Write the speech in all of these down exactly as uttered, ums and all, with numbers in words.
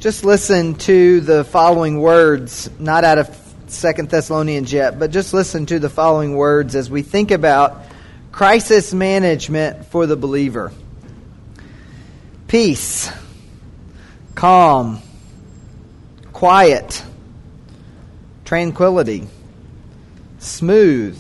Just listen to the following words, not out of Second Thessalonians yet, but just listen to the following words as we think about crisis management for the believer. Peace, calm, quiet, tranquility, smooth,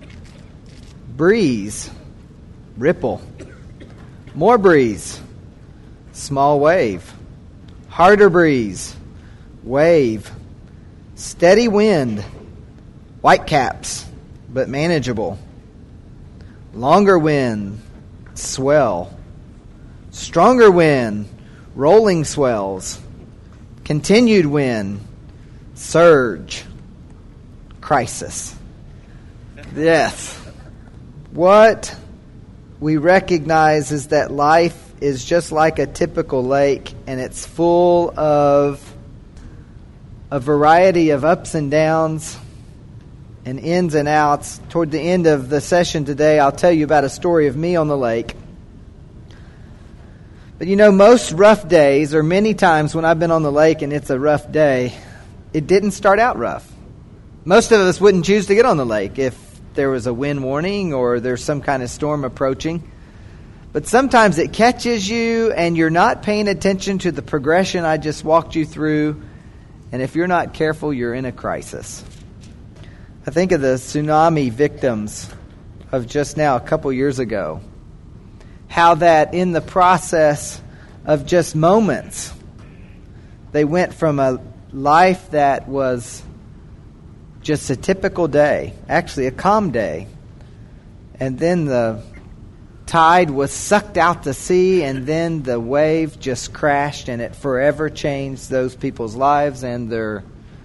breeze, ripple, more breeze, small wave, harder breeze, wave, steady wind, whitecaps, but manageable, longer wind, swell, stronger wind, rolling swells, continued wind, surge, crisis. Yes. What we recognize is that life is just like a typical lake, and it's full of a variety of ups and downs and ins and outs. Toward the end of the session today, I'll tell you about a story of me on the lake. But you know, most rough days, or many times when I've been on the lake and it's a rough day, it didn't start out rough. Most of us wouldn't choose to get on the lake if there was a wind warning or there's some kind of storm approaching. But sometimes it catches you and you're not paying attention to the progression I just walked you through. And if you're not careful, you're in a crisis. I think of the tsunami victims of just now a couple years ago. How that in the process of just moments, they went from a life that was just a typical day, actually a calm day, and then the tide was sucked out to sea, and then the wave just crashed, and it forever changed those people's lives and their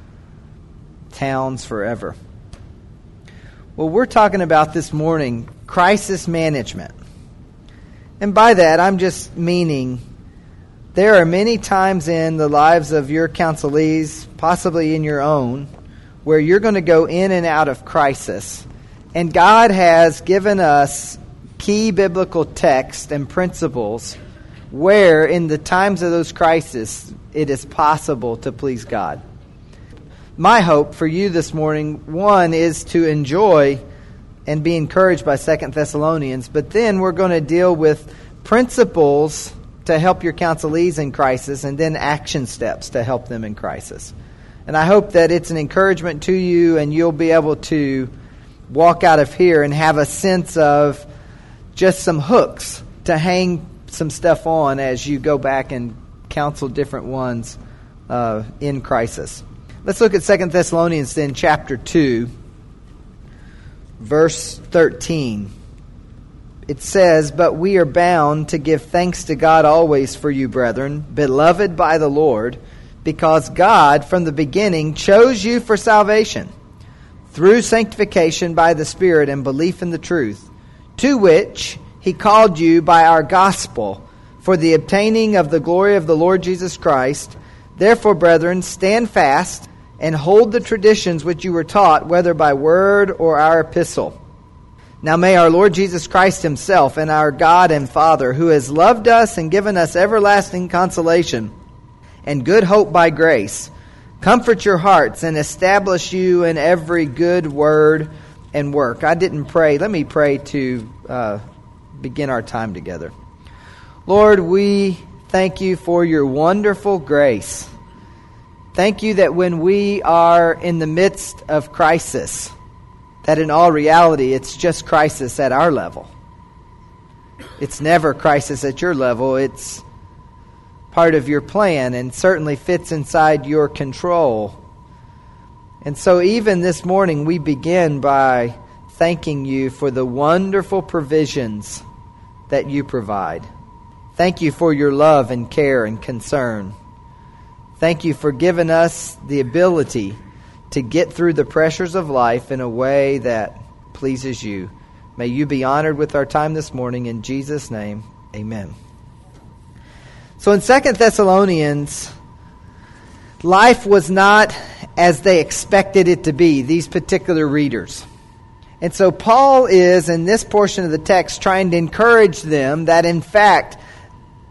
towns forever. Well, we're talking about this morning crisis management. And by that, I'm just meaning there are many times in the lives of your counselees, possibly in your own, where you're going to go in and out of crisis. And God has given us key biblical texts and principles where in the times of those crises it is possible to please God. My hope for you this morning, one, is to enjoy and be encouraged by Second Thessalonians, but then we're going to deal with principles to help your counselees in crisis and then action steps to help them in crisis. And I hope that it's an encouragement to you and you'll be able to walk out of here and have a sense of just some hooks to hang some stuff on as you go back and counsel different ones uh, in crisis. Let's look at Second Thessalonians then, chapter two, verse thirteen. It says, "But we are bound to give thanks to God always for you, brethren, beloved by the Lord, because God from the beginning chose you for salvation, through sanctification by the Spirit and belief in the truth, to which He called you by our gospel, for the obtaining of the glory of the Lord Jesus Christ. Therefore, brethren, stand fast and hold the traditions which you were taught, whether by word or our epistle. Now may our Lord Jesus Christ Himself and our God and Father, who has loved us and given us everlasting consolation and good hope by grace, comfort your hearts and establish you in every good word and work." I didn't pray. Let me pray to uh, begin our time together. Lord, we thank you for your wonderful grace. Thank you that when we are in the midst of crisis, that in all reality it's just crisis at our level. It's never crisis at your level. It's part of your plan and certainly fits inside your control. And so even this morning we begin by thanking you for the wonderful provisions that you provide. Thank you for your love and care and concern. Thank you for giving us the ability to get through the pressures of life in a way that pleases you. May you be honored with our time this morning. In Jesus' name, amen. So in Second Thessalonians, life was not as they expected it to be, these particular readers. And so Paul is, in this portion of the text, trying to encourage them that, in fact,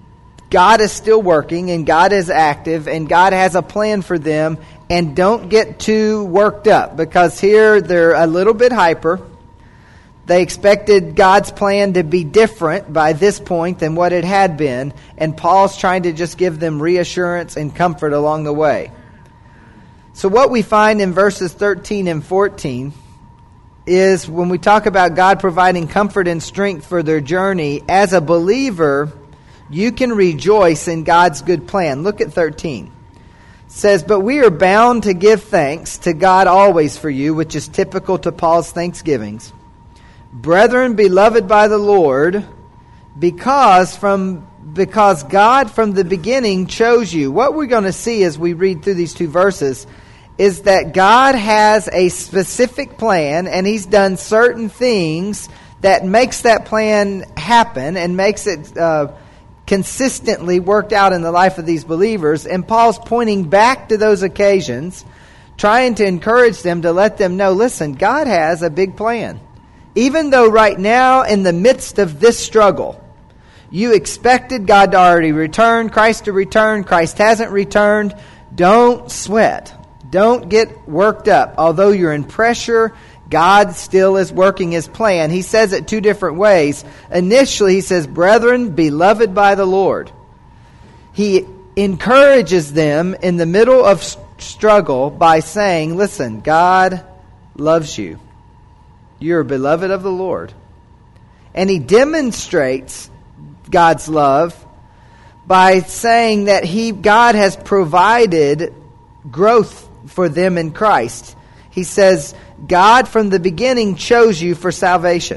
God is still working and God is active and God has a plan for them, and don't get too worked up, because here they're a little bit hyper. They expected God's plan to be different by this point than what it had been, and Paul's trying to just give them reassurance and comfort along the way. So what we find in verses thirteen and fourteen is when we talk about God providing comfort and strength for their journey, as a believer, you can rejoice in God's good plan. Look at thirteen. It says, "But we are bound to give thanks to God always for you," which is typical to Paul's thanksgivings. "Brethren, beloved by the Lord, because from because God from the beginning chose you." What we're going to see as we read through these two verses is that God has a specific plan, and He's done certain things that makes that plan happen and makes it uh, consistently worked out in the life of these believers. And Paul's pointing back to those occasions, trying to encourage them, to let them know, listen, God has a big plan. Even though right now, in the midst of this struggle, you expected God to already return, Christ to return, Christ hasn't returned, don't sweat. Don't get worked up. Although you're in pressure, God still is working His plan. He says it two different ways. Initially, He says, "Brethren, beloved by the Lord." He encourages them in the middle of struggle by saying, listen, God loves you. You're beloved of the Lord. And He demonstrates God's love by saying that He, God has provided growth for them in Christ. He says, God from the beginning chose you for salvation.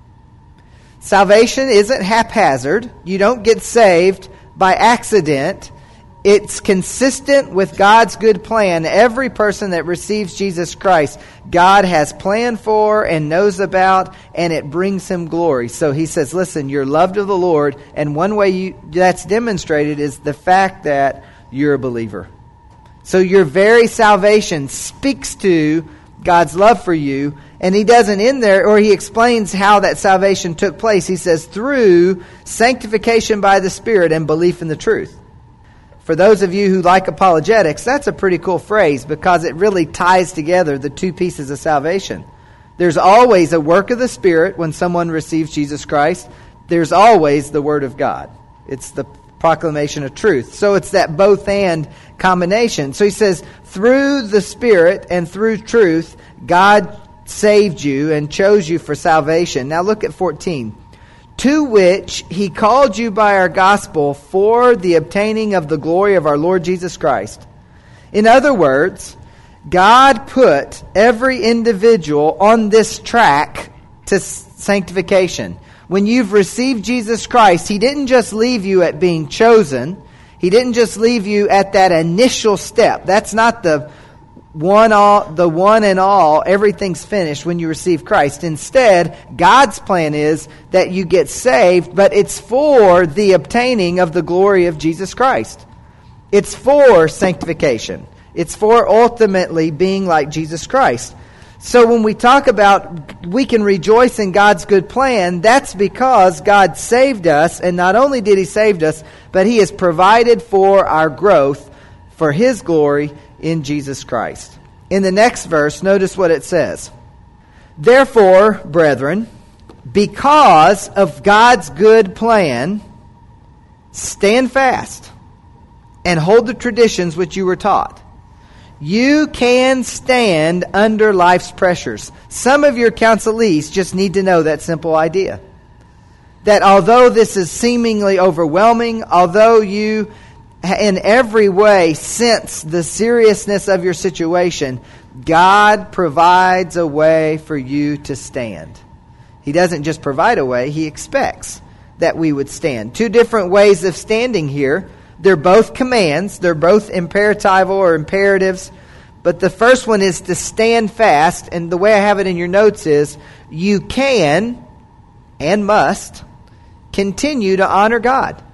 Salvation isn't haphazard. You don't get saved by accident. It's consistent with God's good plan. Every person that receives Jesus Christ, God has planned for and knows about, and it brings Him glory. So He says, listen, you're loved of the Lord, and one way you, that's demonstrated is the fact that you're a believer. So your very salvation speaks to God's love for you, and He doesn't end there, or He explains how that salvation took place. He says, through sanctification by the Spirit and belief in the truth. For those of you who like apologetics, that's a pretty cool phrase, because it really ties together the two pieces of salvation. There's always a work of the Spirit when someone receives Jesus Christ. There's always the Word of God. It's the proclamation of truth. So it's that both and combination. So he says, through the Spirit and through truth, God saved you and chose you for salvation. Now look at fourteen. To which He called you by our gospel for the obtaining of the glory of our Lord Jesus Christ. In other words, God put every individual on this track to sanctification. When you've received Jesus Christ, He didn't just leave you at being chosen. He didn't just leave you at that initial step. That's not the one all, the one and all, everything's finished when you receive Christ. Instead, God's plan is that you get saved, but it's for the obtaining of the glory of Jesus Christ. It's for sanctification. It's for ultimately being like Jesus Christ. So when we talk about we can rejoice in God's good plan, that's because God saved us, and not only did He save us, but He has provided for our growth for His glory in Jesus Christ. In the next verse, notice what it says. Therefore, brethren, because of God's good plan, stand fast and hold the traditions which you were taught. You can stand under life's pressures. Some of your counselees just need to know that simple idea. That although this is seemingly overwhelming, although you in every way sense the seriousness of your situation, God provides a way for you to stand. He doesn't just provide a way, He expects that we would stand. Two different ways of standing here. They're both commands. They're both imperatival or imperatives. But the first one is to stand fast. And the way I have it in your notes is, you can and must continue to honor God.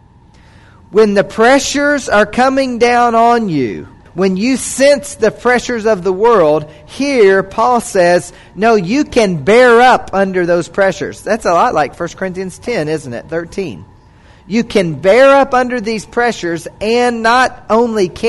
When the pressures are coming down on you, when you sense the pressures of the world, here Paul says, no, you can bear up under those pressures. That's a lot like First Corinthians ten, isn't it? thirteen. you can bear up under these pressures and not only carry